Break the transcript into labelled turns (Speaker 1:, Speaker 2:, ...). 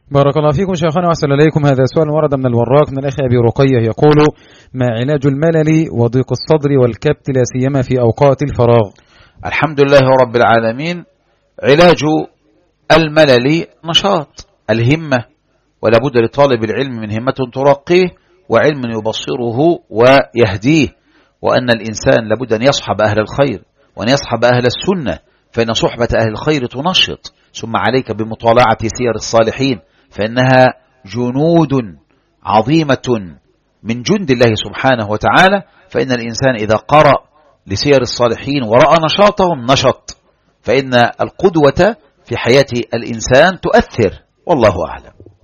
Speaker 1: بارك الله فيكم شيخنا وأحسن إليكم. هذا سؤال ورد من الوراق من الأخ أبي رقية يقول: ما علاج الملل وضيق الصدر والكبت لا سيما في أوقات الفراغ؟
Speaker 2: الحمد لله رب العالمين. علاج الملل نشاط الهمة، ولا بد لطالب العلم من همة ترقيه وعلم يبصره ويهديه، وأن الإنسان لابد أن يصحب أهل الخير وأن يصحب أهل السنة، فإن صحبة أهل الخير تنشط. ثم عليك بمطالعة سير الصالحين، فإنها جنود عظيمة من جند الله سبحانه وتعالى. فإن الإنسان إذا قرأ لسير الصالحين ورأى نشاطهم نشط، فإن القدوة في حياة الإنسان تؤثر، والله أعلم.